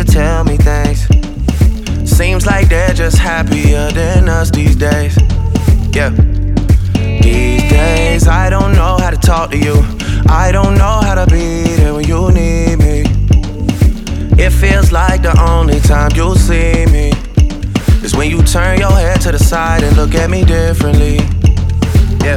to tell me things. Seems like they're just happier than us these days. Yeah. These days I don't know how to talk to you. I don't know how to be there when you need me. It feels like the only time you'll see me is when you turn your head to the side and look at me differently. Yeah.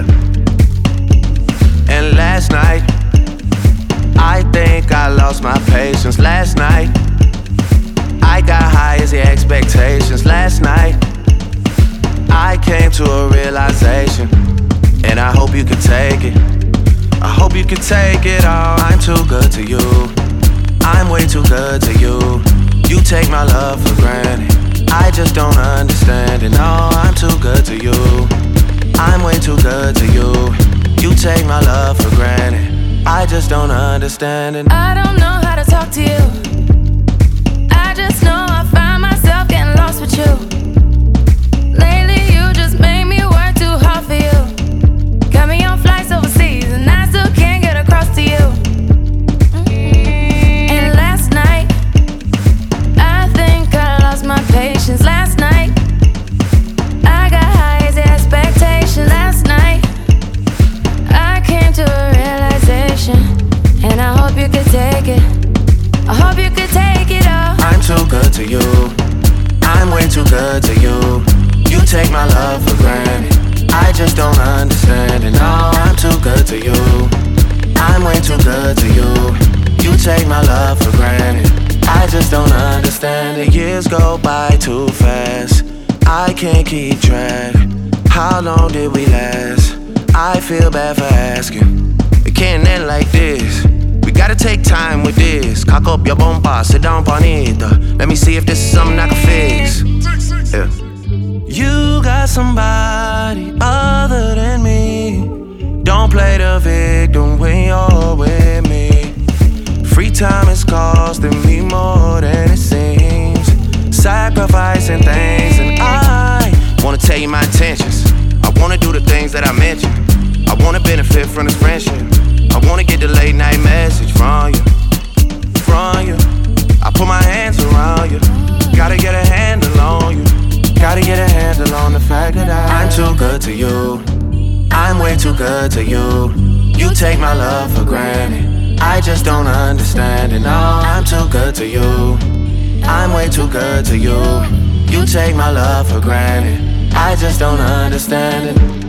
And last night, I think I lost my patience. Last night, I got high as the expectations. Last night, I came to a realization, and I hope you can take it. I hope you can take it all. I'm too good to you. I'm way too good to you. You take my love for granted. I just don't understand it. No, I'm too good to you. I'm way too good to you. You take my love for granted. I just don't understand it. I don't know how to talk to you. I just know I find myself getting lost with you. Lately you just made me work too hard for you. Got me on flights overseas and I still can't get across to you. And last night, I think I lost my patience. Last night, I got high as the expectation. Last night, I came to a realization, and I hope you could take it. I hope you could take it all. I'm too good to you. I'm way too good to you. You take my love for granted. I just don't understand it. No, I'm too good to you. I'm way too good to you. You take my love for granted. I just don't understand it. Years go by too fast. I can't keep track. How long did we last? I feel bad for asking. It can't end like this. We gotta take time with this. Cock up your bomba, sit down, bonita. Let me see if this is something I can fix. Yeah. You got somebody other than me. Don't play the victim when you're with me. Free time is costing me more than it seems. Sacrificing things, and I wanna tell you my intentions. I wanna do the things that I mentioned. I wanna benefit from this friendship. I wanna get the late night message from you. I put my hands around you. Gotta get a handle on you. Gotta get a handle on the fact that I'm too good to you. I'm way too good to you. You take my love for granted. I just don't understand it. No, I'm too good to you. I'm way too good to you. You take my love for granted. I just don't understand it.